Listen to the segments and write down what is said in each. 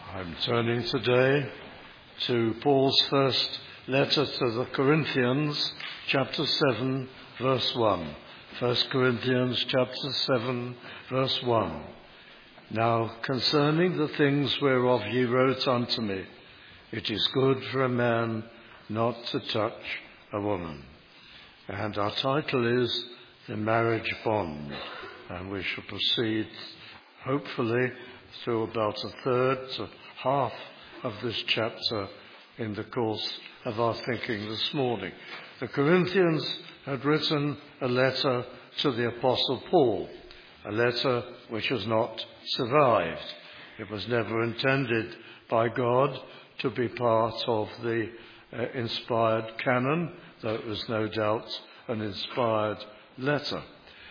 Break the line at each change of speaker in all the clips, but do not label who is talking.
I'm turning today to Paul's first letter to the Corinthians, chapter 7, verse 1. 1 Corinthians chapter 7, verse 1. Now, concerning the things whereof ye wrote unto me, it is good for a man not to touch a woman. And our title is The Marriage Bond. And we shall proceed, hopefully, through about a third to half of this chapter in the course of our thinking this morning. The Corinthians had written a letter to the Apostle Paul, a letter which has not survived. It was never intended by God to be part of the inspired canon, though it was no doubt an inspired letter.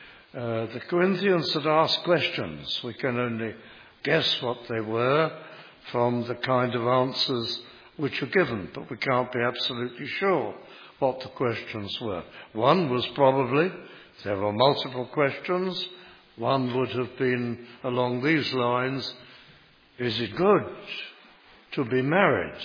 The Corinthians had asked questions. We can only guess what they were from the kind of answers which are given, but we can't be absolutely sure what the questions were. One was probably, there were multiple questions, one would have been along these lines: is it good to be married?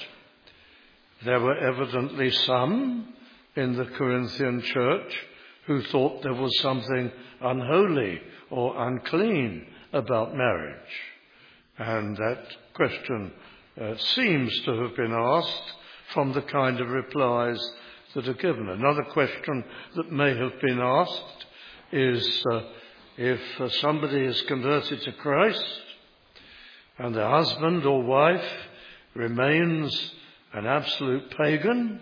There were evidently some in the Corinthian church who thought there was something unholy or unclean about marriage. And that question seems to have been asked from the kind of replies that are given. Another question that may have been asked is if somebody is converted to Christ and the husband or wife remains an absolute pagan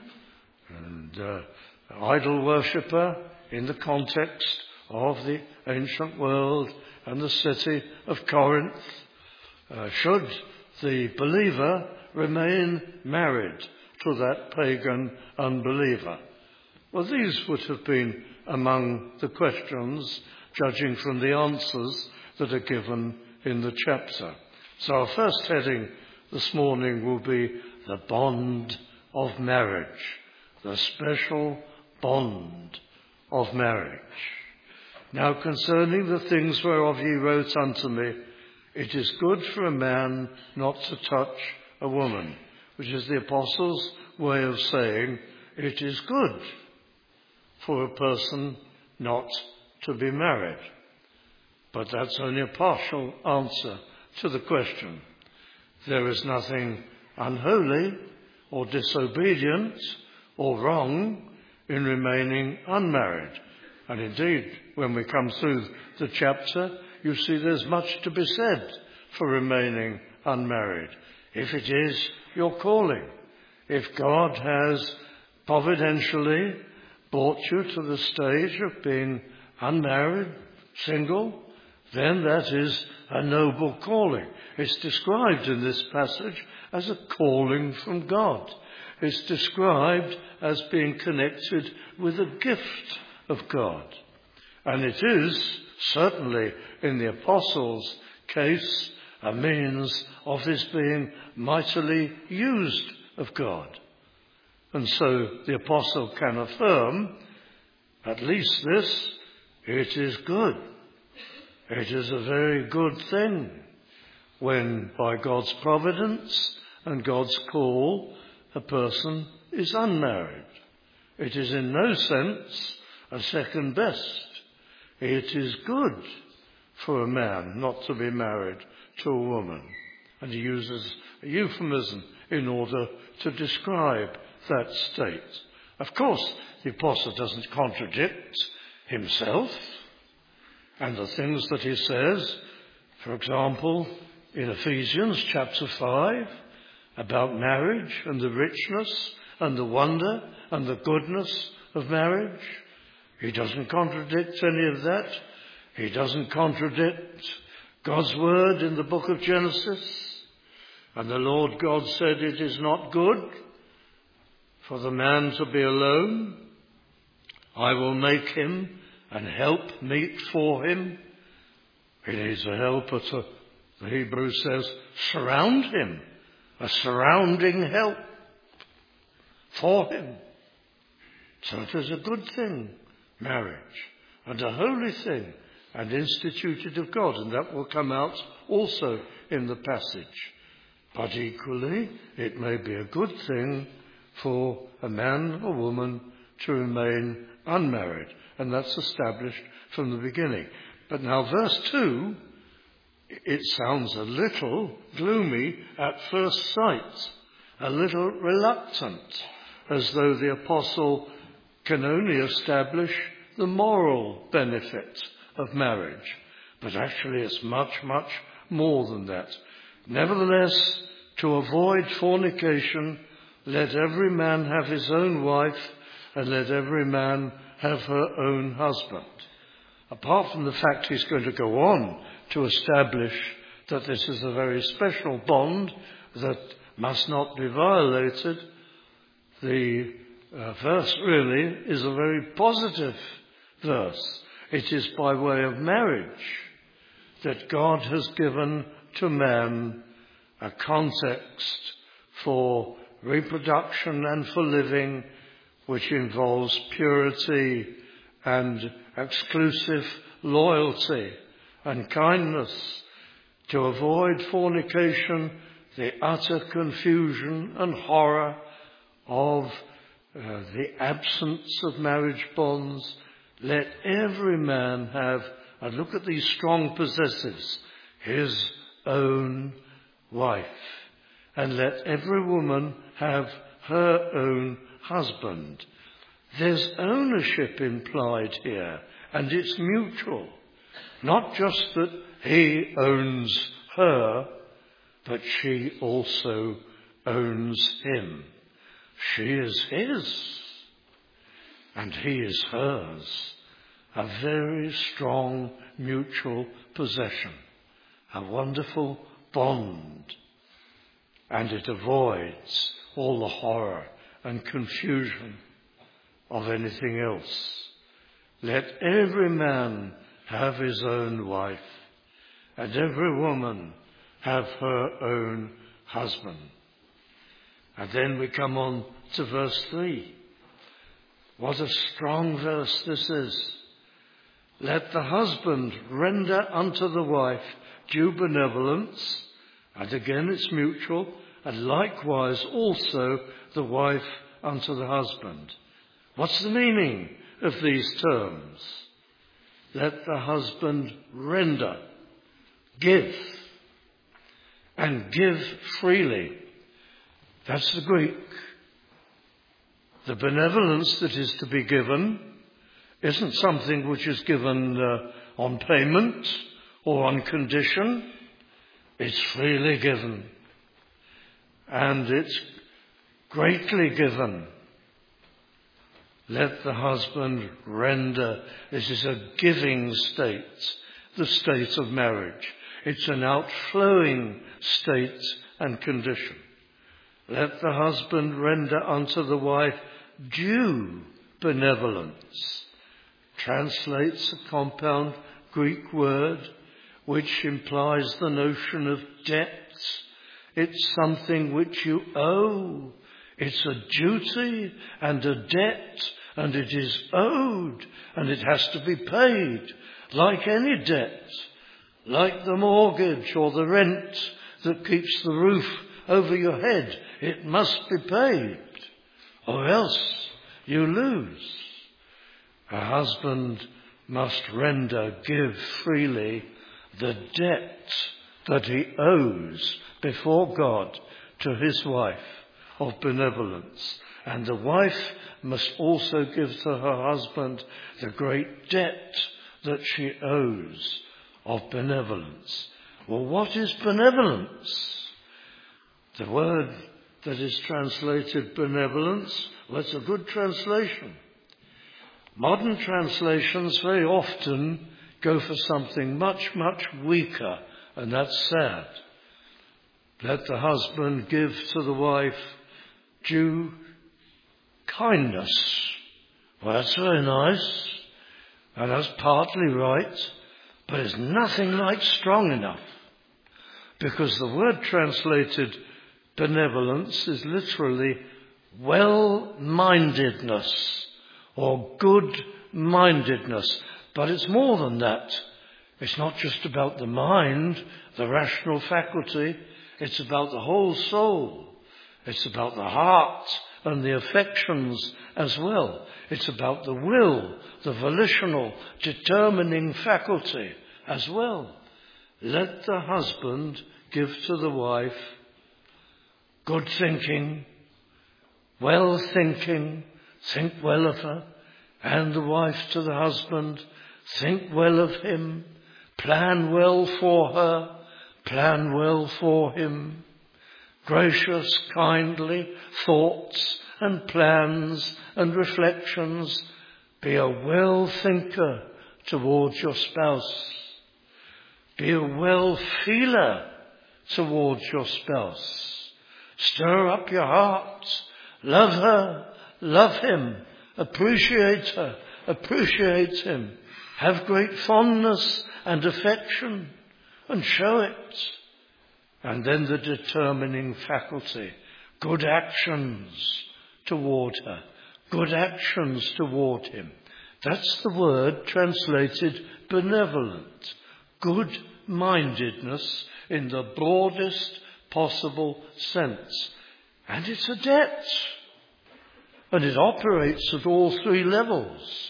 and idol worshipper in the context of the ancient world and the city of Corinth, should the believer remain married to that pagan unbeliever? Well, these would have been among the questions, judging from the answers that are given in the chapter. So our first heading this morning will be the bond of marriage, the special bond of marriage. Now, concerning the things whereof ye wrote unto me, it is good for a man not to touch a woman, which is the Apostle's way of saying it is good for a person not to be married. But that's only a partial answer to the question. There is nothing unholy or disobedient or wrong in remaining unmarried. And indeed, when we come through the chapter, you see there's much to be said for remaining unmarried. If it is your calling, if God has providentially brought you to the stage of being unmarried, single, then that is a noble calling. It's described in this passage as a calling from God. It's described as being connected with a gift of God. And it is, certainly in the Apostles' case, a means of this being mightily used of God. And so the Apostle can affirm, at least this, it is good. It is a very good thing when, by God's providence and God's call, a person is unmarried. It is in no sense a second best. It is good for a man not to be married to a woman. And he uses a euphemism in order to describe that state. Of course, the Apostle doesn't contradict himself and the things that he says. For example, in Ephesians chapter 5, about marriage and the richness and the wonder and the goodness of marriage. He doesn't contradict any of that. He doesn't contradict God's word in the book of Genesis. And the Lord God said, it is not good for the man to be alone. I will make him an help meet for him. He needs a helper to, the Hebrew says, surround him. A surrounding help for him. So it is a good thing, marriage, and a holy thing, and instituted of God. And that will come out also in the passage. But equally, it may be a good thing for a man or woman to remain unmarried, and that's established from the beginning. But now verse 2, it sounds a little gloomy at first sight, a little reluctant, as though the apostle can only establish the moral benefit of marriage. But actually it's much, much more than that. Nevertheless, to avoid fornication, let every man have his own wife, and let every man have her own husband. Apart from the fact he's going to go on to establish that this is a very special bond that must not be violated, the verse really is a very positive verse. It is by way of marriage that God has given to man a context for reproduction and for living, which involves purity and exclusive loyalty and kindness, to avoid fornication, the utter confusion and horror of the absence of marriage bonds. Let every man have, and look at these strong possessives, his own wife, and let every woman have her own husband. There's ownership implied here, and it's mutual. Not just that he owns her, but she also owns him. She is his, and he is hers. A very strong mutual possession, a wonderful bond, and it avoids all the horror and confusion of anything else. Let every man have his own wife, and every woman have her own husband. And then we come on to verse 3. What a strong verse this is. Let the husband render unto the wife due benevolence, and again it's mutual, and likewise also the wife unto the husband. What's the meaning of these terms? Let the husband render, give, and give freely. That's the Greek. The benevolence that is to be given isn't something which is given on payment or on condition. It's freely given. And it's greatly given. Let the husband render. This is a giving state, the state of marriage. It's an outflowing state and condition. Let the husband render unto the wife due benevolence. Translates a compound Greek word which implies the notion of debt. It's something which you owe. It's a duty and a debt, and it is owed, and it has to be paid, like any debt, like the mortgage or the rent that keeps the roof over your head. It must be paid, or else you lose. A husband must render, give freely, the debt that he owes before God to his wife of benevolence. And the wife must also give to her husband the great debt that she owes of benevolence. Well, what is benevolence? The word that is translated benevolence, well, it's a good translation. Modern translations very often go for something much, much weaker, and that's sad. Let the husband give to the wife due kindness. Well, that's very nice, and that's partly right, but it's nothing like strong enough, because the word translated benevolence is literally well-mindedness or good-mindedness. But it's more than that. It's not just about the mind, the rational faculty. It's about the whole soul. It's about the heart and the affections as well. It's about the will, the volitional, determining faculty as well. Let the husband give to the wife good thinking, well thinking, think well of her, and the wife to the husband, think well of him, plan well for her, plan well for him. Gracious, kindly thoughts and plans and reflections. Be a well thinker towards your spouse. Be a well feeler towards your spouse. Stir up your heart. Love her, love him, appreciate her, appreciate him. Have great fondness and affection and show it. And then the determining faculty, good actions toward her, good actions toward him. That's the word translated benevolent, good-mindedness in the broadest possible sense. And it's a debt, and it operates at all three levels.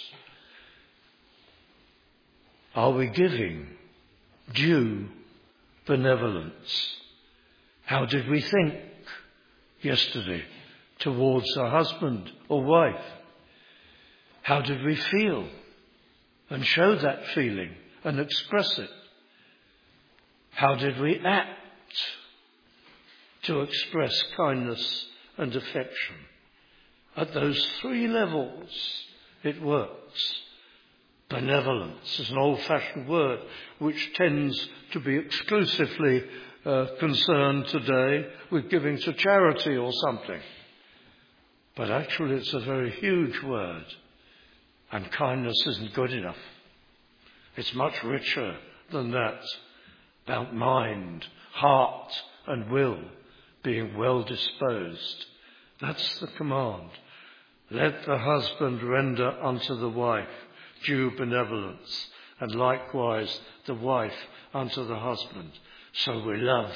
Are we giving due benevolence? How did we think yesterday towards our husband or wife? How did we feel and show that feeling and express it? How did we act to express kindness and affection? At those three levels it works. Benevolence is an old-fashioned word which tends to be exclusively concerned today with giving to charity or something. But actually it's a very huge word, and kindness isn't good enough. It's much richer than that, about mind, heart and will being well disposed. That's the command. Let the husband render unto the wife due benevolence, and likewise the wife unto the husband. So we love.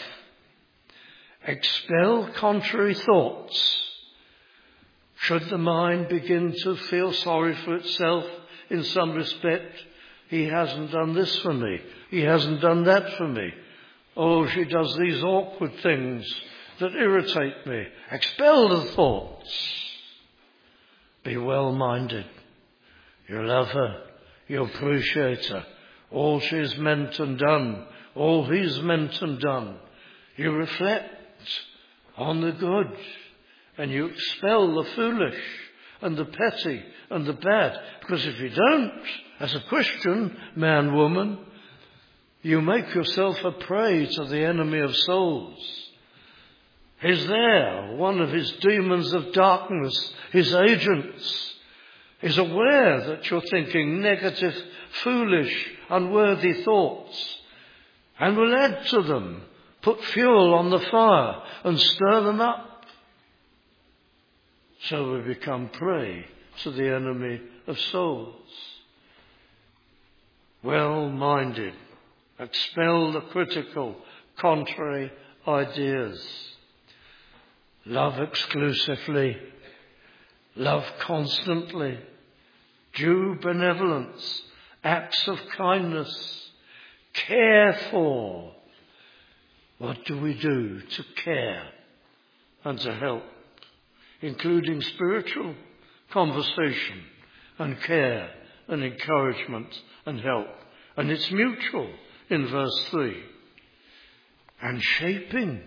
Expel contrary thoughts. Should the mind begin to feel sorry for itself in some respect, he hasn't done this for me, he hasn't done that for me, oh, she does these awkward things that irritate me. Expel the thoughts. Be well-minded. You love her, you appreciate her, all she's meant and done, all he's meant and done. You reflect on the good, and you expel the foolish and the petty and the bad. Because if you don't, as a Christian man, woman, you make yourself a prey to the enemy of souls. He's there, one of his demons of darkness, his agents, is aware that you're thinking negative, foolish, unworthy thoughts, and will add to them, put fuel on the fire and stir them up. So we become prey to the enemy of souls. Well-minded, expel the critical, contrary ideas. Love exclusively, love constantly, due benevolence, acts of kindness, care for. What do we do to care and to help? Including spiritual conversation and care and encouragement and help. And it's mutual in verse 3. And shaping.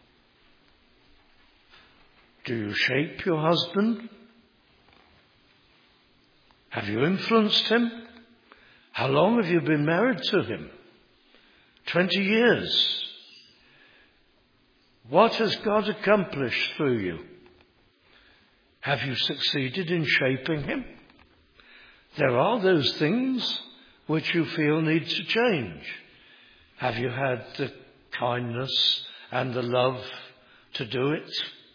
Do you shape your husband? Have you influenced him? How long have you been married to him? 20 years. What has God accomplished through you? Have you succeeded in shaping him? There are those things which you feel need to change. Have you had the kindness and the love to do it?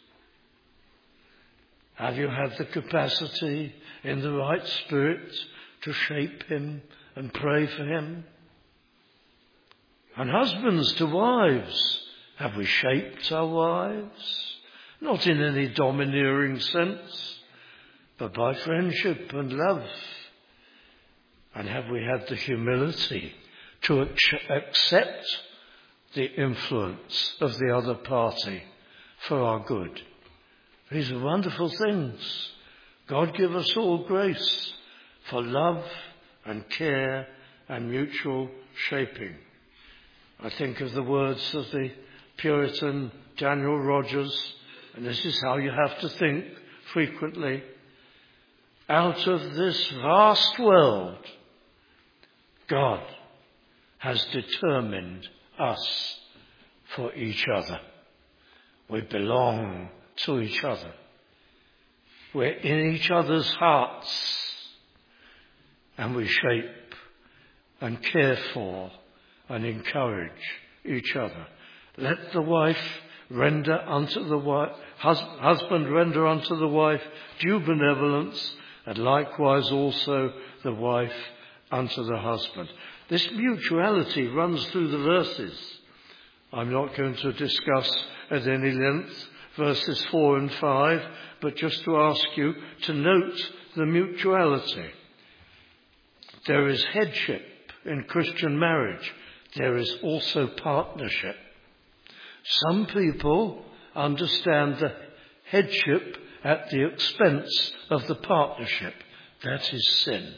Have you had the capacity in the right spirit to shape him and pray for him? And husbands to wives, Have we shaped our wives? Not in any domineering sense, but by friendship and love. And have we had the humility to accept the influence of the other party for our good? These are wonderful things. God give us all grace for love and care and mutual shaping. I think of the words of the Puritan Daniel Rogers, and this is how you have to think frequently. Out of this vast world, God has determined us for each other. We belong to each other. We're in each other's hearts, and we shape and care for and encourage each other. Let the wife render unto the wife, husband render unto the wife due benevolence, and likewise also the wife unto the husband. This mutuality runs through the verses. I'm not going to discuss at any length verses 4 and 5, but just to ask you to note the mutuality. There is headship in Christian marriage. There is also partnership. Some people understand the headship at the expense of the partnership. That is sin.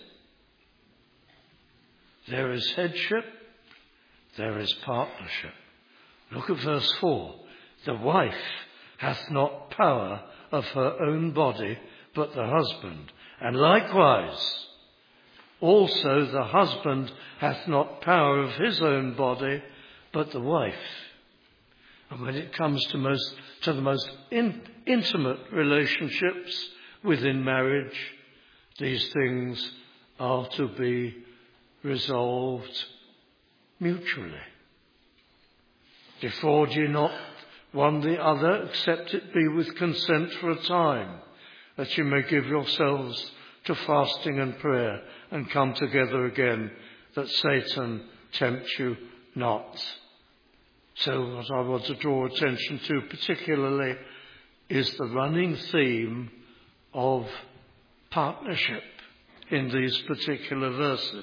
There is headship, there is partnership. Look at verse 4. The wife hath not power of her own body, but the husband. And likewise, also the husband hath not power of his own body, but the wife. And when it comes to the most intimate relationships within marriage, these things are to be resolved mutually. Defraud ye not one the other, except it be with consent for a time, that you may give yourselves to fasting and prayer, and come together again, that Satan tempt you not. So what I want to draw attention to particularly is the running theme of partnership in these particular verses.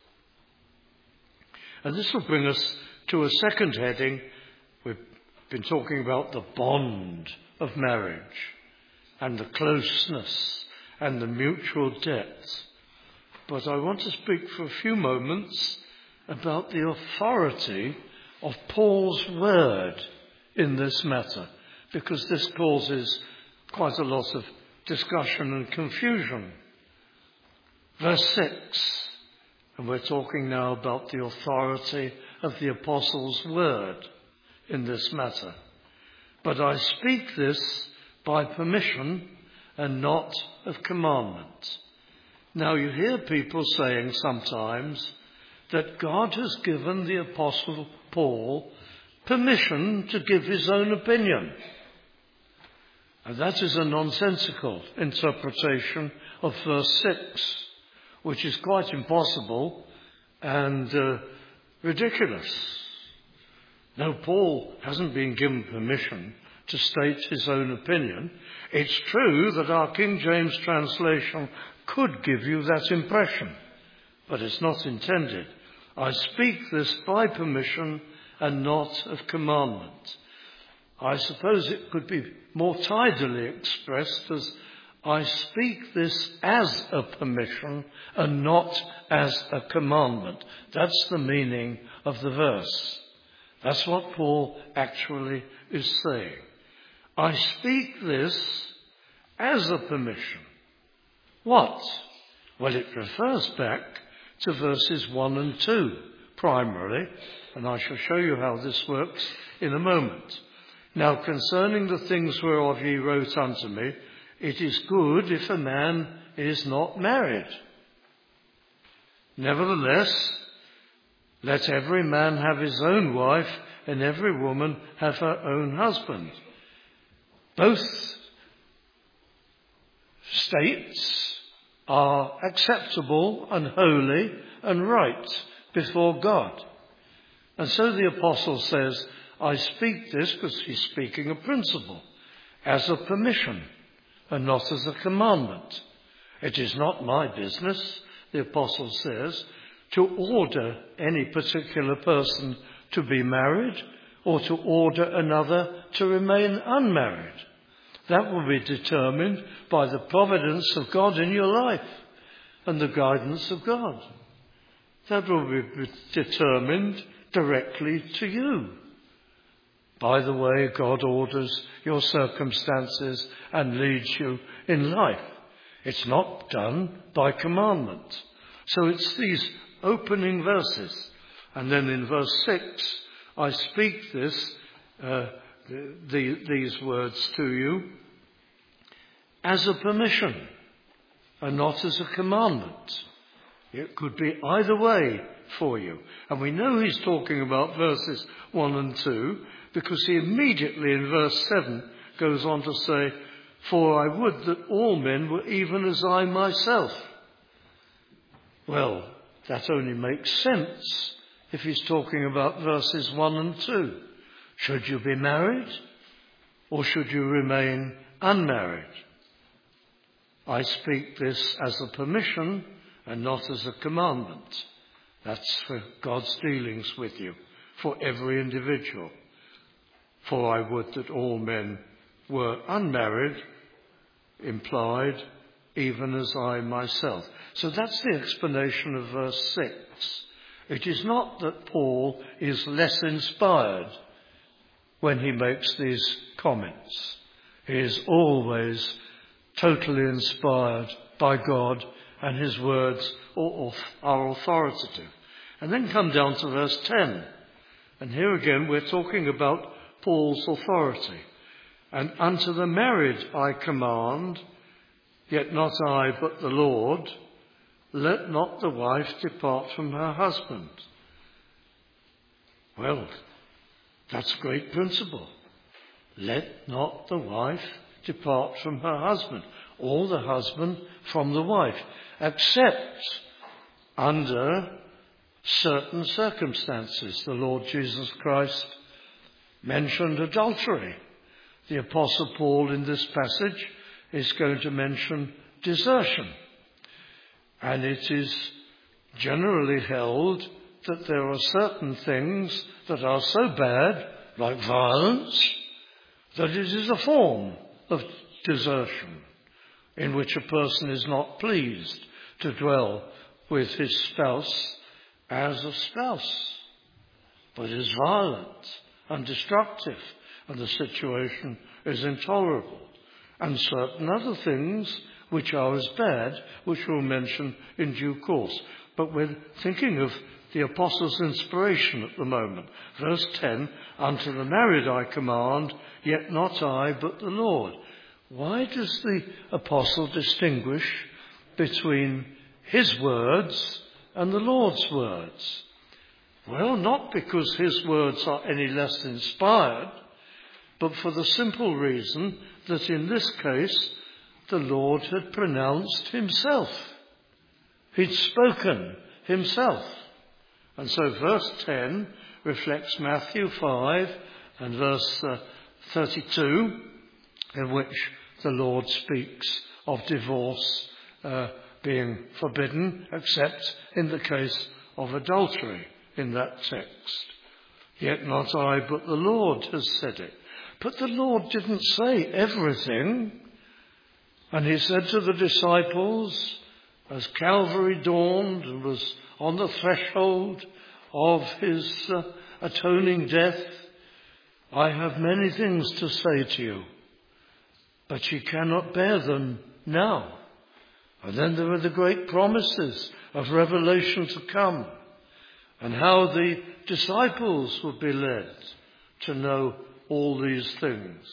And this will bring us to a second heading. We've been talking about the bond of marriage and the closeness and the mutual depth. But I want to speak for a few moments about the authority of Paul's word in this matter, because this causes quite a lot of discussion and confusion. Verse 6, and we're talking now about the authority of the apostle's word in this matter. But I speak this by permission and not of commandment. Now you hear people saying sometimes that God has given the apostle Paul permission to give his own opinion. And that is a nonsensical interpretation of verse 6, which is quite impossible and ridiculous. No, Paul hasn't been given permission to state his own opinion. It's true that our King James translation could give you that impression, but it's not intended. I speak this by permission and not of commandment. I suppose it could be more tidily expressed as I speak this as a permission and not as a commandment. That's the meaning of the verse. That's what Paul actually is saying. I speak this as a permission. What? Well, it refers back to verses 1 and 2 primarily, and I shall show you how this works in a moment. Now, concerning the things whereof ye wrote unto me, it is good if a man is not married. Nevertheless, let every man have his own wife, and every woman have her own husband. Both states are acceptable and holy and right before God. And so the apostle says, I speak this, because he's speaking a principle, as a permission and not as a commandment. It is not my business, the apostle says, to order any particular person to be married or to order another to remain unmarried. That will be determined by the providence of God in your life and the guidance of God. That will be determined directly to you by the way God orders your circumstances and leads you in life. It's not done by commandment. So it's these opening verses. And then in verse 6, I speak these words to you as a permission and not as a commandment. It could be either way for you. And we know he's talking about verses 1 and 2 because he immediately in verse 7 goes on to say, for I would that all men were even as I myself. Well, that only makes sense if he's talking about verses 1 and 2. Should you be married or should you remain unmarried? I speak this as a permission and not as a commandment. That's for God's dealings with you, for every individual. For I would that all men were unmarried, implied, even as I myself. So that's the explanation of verse 6. It is not that Paul is less inspired when he makes these comments. He is always totally inspired by God, and his words are authoritative. And then come down to verse 10. And here again we're talking about Paul's authority. And unto the married I command, yet not I but the Lord, let not the wife depart from her husband. Well, that's a great principle. Let not the wife depart from her husband, or the husband from the wife, except under certain circumstances. The Lord Jesus Christ mentioned adultery. The Apostle Paul in this passage is going to mention desertion. And it is generally held that there are certain things that are so bad, like violence, that it is a form of desertion in which a person is not pleased to dwell with his spouse as a spouse, but is violent and destructive, and the situation is intolerable. And certain other things which are as bad, which we'll mention in due course. But we're thinking of the Apostle's inspiration at the moment. Verse 10, unto the married I command, yet not I, but the Lord. Why does the Apostle distinguish between his words and the Lord's words? Well, not because his words are any less inspired, but for the simple reason that in this case the Lord had pronounced himself. He'd spoken himself. And so verse 10 reflects Matthew 5 and verse 32, in which the Lord speaks of divorce being forbidden, except in the case of adultery in that text. Yet not I, but the Lord has said it. But the Lord didn't say everything. And he said to the disciples, as Calvary dawned and was on the threshold of his atoning death, I have many things to say to you, but ye cannot bear them now. And then there are the great promises of Revelation to come, and how the disciples would be led to know all these things.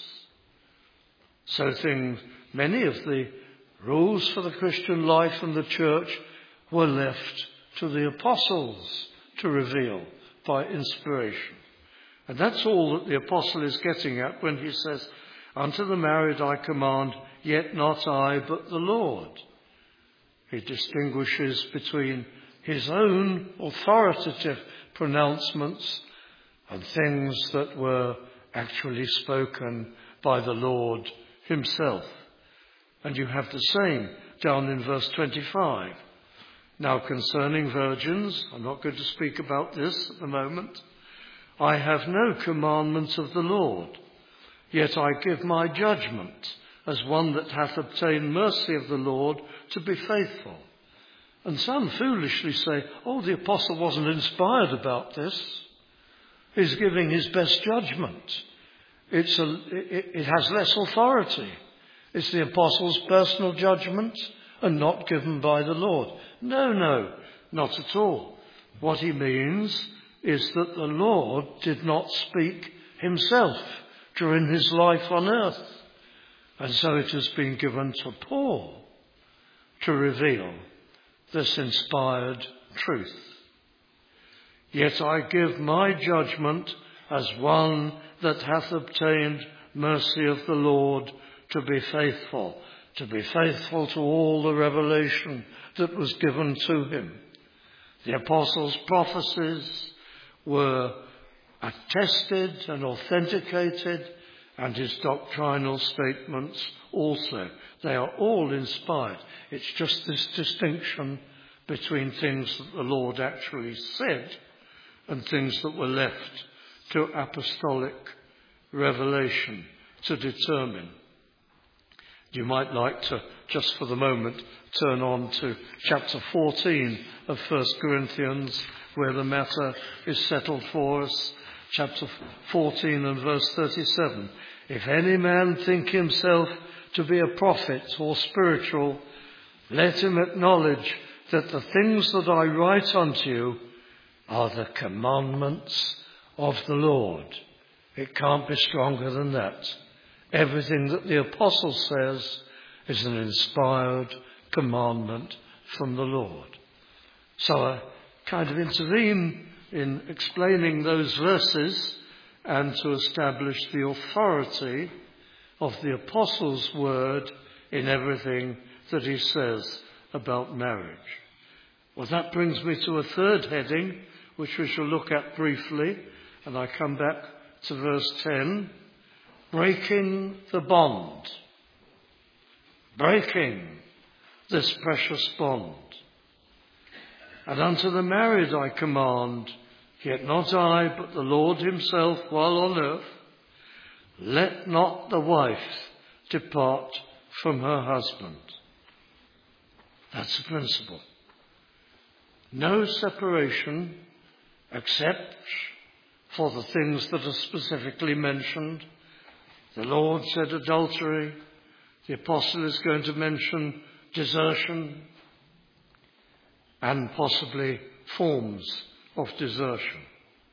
So many of the rules for the Christian life and the church were left to the apostles to reveal by inspiration. And that's all that the apostle is getting at when he says, unto the married I command, yet not I, but the Lord. He distinguishes between his own authoritative pronouncements and things that were actually spoken by the Lord himself. And you have the same down in verse 25. Now concerning virgins, I'm not going to speak about this at the moment, I have no commandment of the Lord, yet I give my judgment as one that hath obtained mercy of the Lord to be faithful. And some foolishly say, oh, the apostle wasn't inspired about this. He's giving his best judgment. It has less authority. It's the apostle's personal judgment and not given by the Lord. No, not at all. What he means is that the Lord did not speak himself during his life on earth. And so it has been given to Paul to reveal this inspired truth. Yet I give my judgment as one that hath obtained mercy of the Lord to be faithful to all the revelation that was given to him. The apostles' prophecies were attested and authenticated, and his doctrinal statements also. They are all inspired. It's just this distinction between things that the Lord actually said and things that were left to apostolic revelation to determine. You might like to, just for the moment, turn on to chapter 14 of 1 Corinthians, where the matter is settled for us. Chapter 14 and verse 37. If any man think himself to be a prophet or spiritual, let him acknowledge that the things that I write unto you are the commandments of the Lord. It can't be stronger than that. Everything that the apostle says is an inspired commandment from the Lord. So I kind of intervene in explaining those verses and to establish the authority of the apostle's word in everything that he says about marriage. Well, that brings me to a third heading, which we shall look at briefly, and I come back to verse 10. Breaking the bond. Breaking this precious bond. And unto the married I command, yet not I, but the Lord himself while on earth, let not the wife depart from her husband. That's the principle. No separation except for the things that are specifically mentioned. The Lord said adultery. The apostle is going to mention desertion and possibly forms of desertion.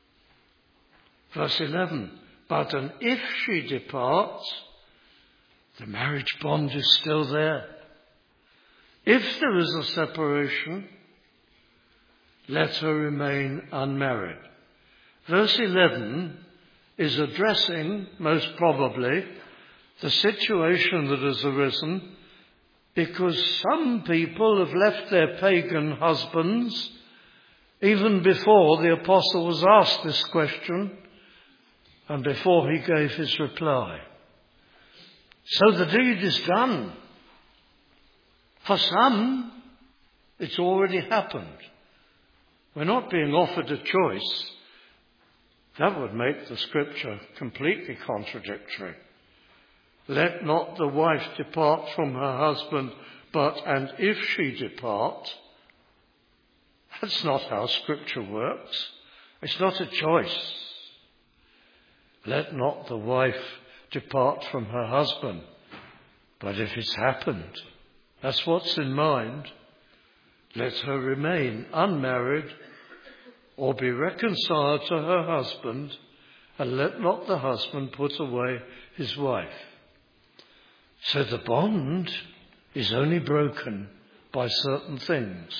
Verse 11, but and if she depart, the marriage bond is still there. If there is a separation, let her remain unmarried. Verse 11 is addressing, most probably, the situation that has arisen because some people have left their pagan husbands even before the apostle was asked this question and before he gave his reply. So the deed is done. For some, it's already happened. We're not being offered a choice. That would make the scripture completely contradictory. Let not the wife depart from her husband, but and if she depart. That's not how scripture works. It's not a choice. Let not the wife depart from her husband, but if it's happened, that's what's in mind, let her remain unmarried or be reconciled to her husband, and let not the husband put away his wife. So the bond is only broken by certain things.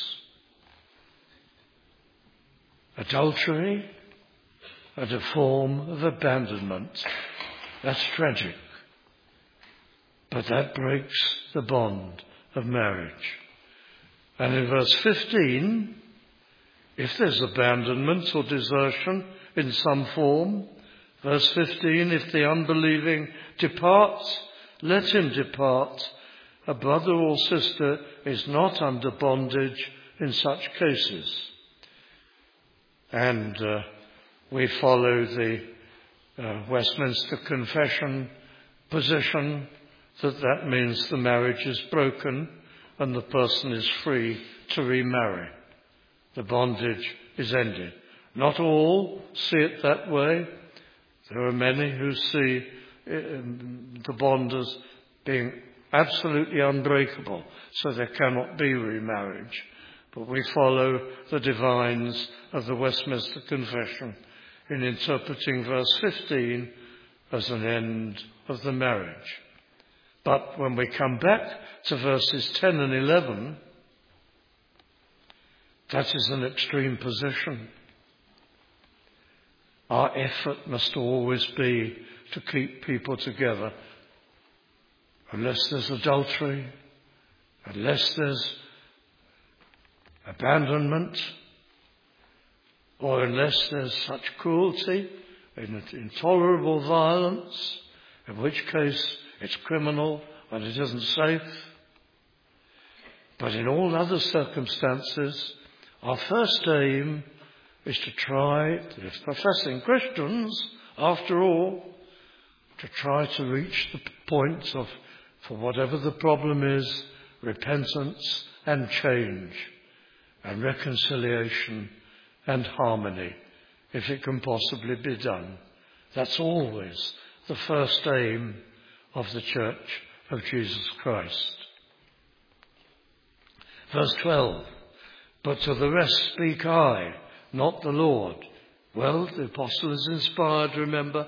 Adultery and a form of abandonment. That's tragic. But that breaks the bond of marriage. And in verse 15, if there's abandonment or desertion, in some form. Verse 15, if the unbelieving departs, let him depart. A brother or sister is not under bondage in such cases. And we follow the Westminster Confession position that means the marriage is broken and the person is free to remarry. The bondage is ended. Not all see it that way. There are many who see the bond as being absolutely unbreakable, so there cannot be remarriage. But we follow the divines of the Westminster Confession in interpreting verse 15 as an end of the marriage. But when we come back to verses 10 and 11, that is an extreme position. Our effort must always be to keep people together. Unless there's adultery, unless there's abandonment, or unless there's such cruelty and intolerable violence, in which case it's criminal and it isn't safe. But in all other circumstances, our first aim is to try, as professing Christians, after all, to try to reach the point of, for whatever the problem is, repentance and change and reconciliation and harmony, if it can possibly be done. That's always the first aim of the Church of Jesus Christ. Verse 12, but to the rest speak I, not the Lord. Well, the apostle is inspired, remember.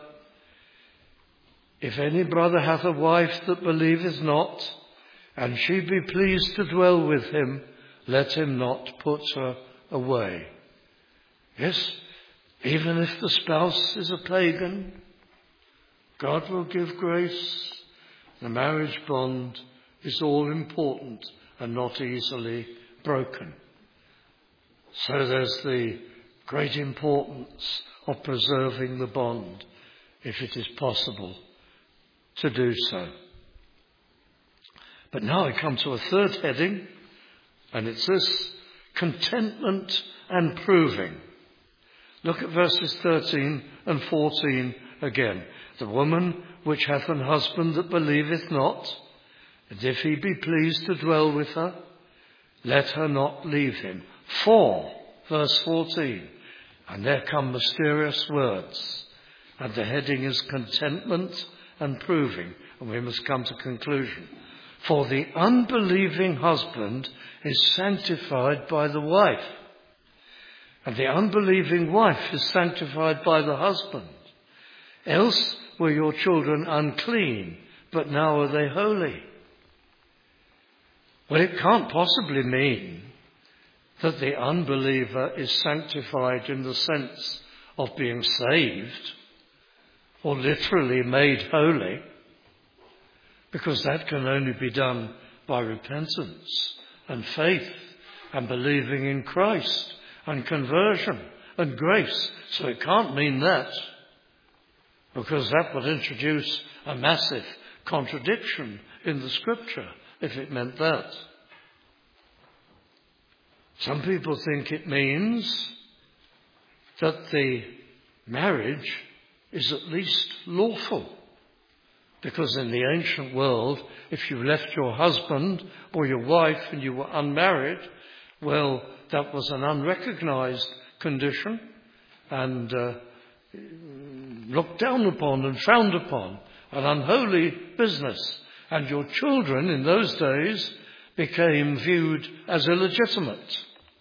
If any brother hath a wife that believeth not, and she be pleased to dwell with him, let him not put her away. Yes, even if the spouse is a pagan, God will give grace. The marriage bond is all important and not easily broken. So there's the great importance of preserving the bond, if it is possible to do so. But now I come to a third heading, and it's this: contentment and proving. Look at verses 13 and 14 again. The woman which hath an husband that believeth not, and if he be pleased to dwell with her, let her not leave him. For, verse 14, and there come mysterious words, and the heading is contentment and proving, and we must come to conclusion. For the unbelieving husband is sanctified by the wife, and the unbelieving wife is sanctified by the husband. Else were your children unclean, but now are they holy. Well, it can't possibly mean that the unbeliever is sanctified in the sense of being saved or literally made holy, because that can only be done by repentance and faith and believing in Christ and conversion and grace. So it can't mean that, because that would introduce a massive contradiction in the Scripture if it meant that. Some people think it means that the marriage is at least lawful, because in the ancient world, if you left your husband or your wife and you were unmarried, well, that was an unrecognized condition and looked down upon and frowned upon, an unholy business. And your children in those days became viewed as illegitimate.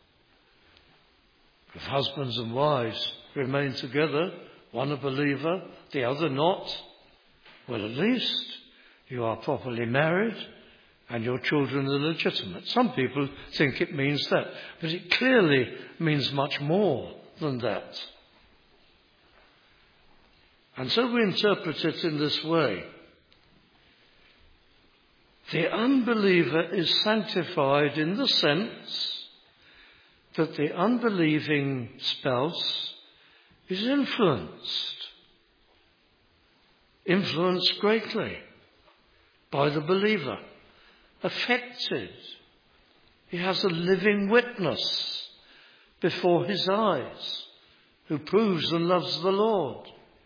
If husbands and wives remain together, one a believer, the other not, well, at least you are properly married and your children are legitimate. Some people think it means that, but it clearly means much more than that. And so we interpret it in this way. The unbeliever is sanctified in the sense that the unbelieving spouse is influenced greatly by the believer, affected. He has a living witness before his eyes who proves and loves the Lord.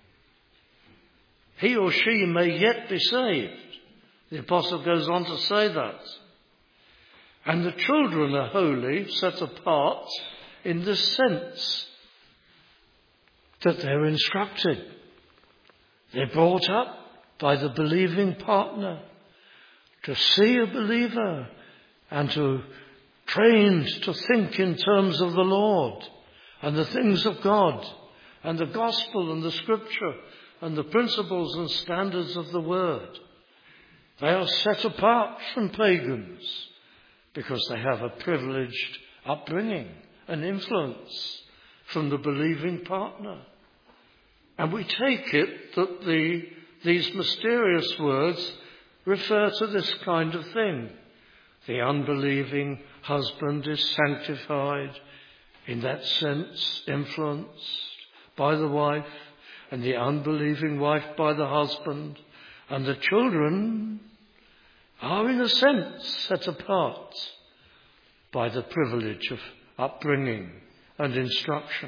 He or she may yet be saved. The apostle goes on to say that. And the children are holy, set apart in the sense that they're instructed. They're brought up by the believing partner to see a believer and to trained to think in terms of the Lord and the things of God and the gospel and the scripture and the principles and standards of the word. They are set apart from pagans because they have a privileged upbringing and influence from the believing partner. And we take it that these mysterious words refer to this kind of thing. The unbelieving husband is sanctified, in that sense influenced by the wife, and the unbelieving wife by the husband, and the children are in a sense set apart by the privilege of upbringing and instruction.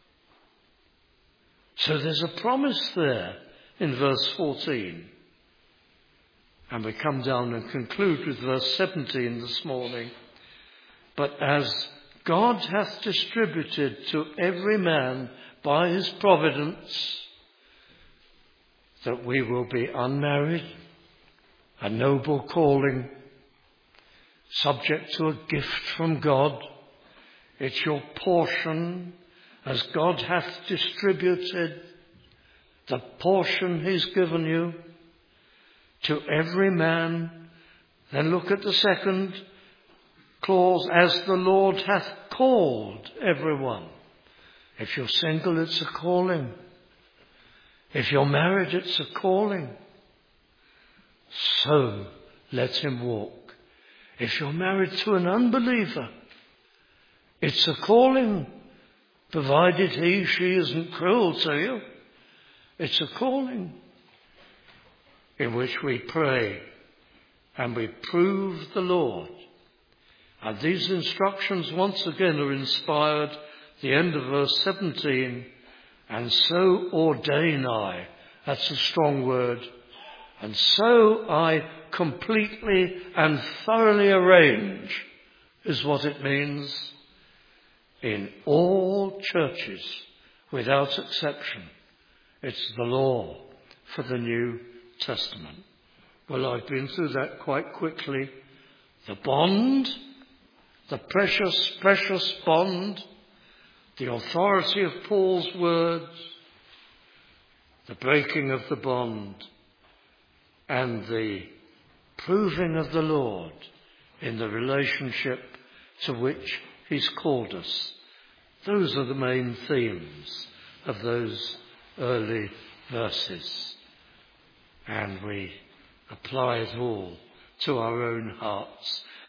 So there's a promise there in verse 14. And we come down and conclude with verse 17 this morning. But as God hath distributed to every man by his providence, that we will be unmarried, a noble calling, subject to a gift from God. It's your portion as God hath distributed the portion he's given you to every man. Then look at the second clause, as the Lord hath called everyone. If you're single, it's a calling. If you're married, it's a calling. So let him walk. If you're married to an unbeliever, it's a calling, provided she isn't cruel to you. It's a calling in which we pray and we prove the Lord. And these instructions once again are inspired, the end of verse 17, and so ordain I, that's a strong word, and so I completely and thoroughly arrange, is what it means, in all churches, without exception. It's the law for the New Testament. Well, I've been through that quite quickly. The bond, the precious, precious bond, the authority of Paul's words, the breaking of the bond, and the proving of the Lord in the relationship to which he's called us. Those are the main themes of those early verses. And we apply it all to our own hearts.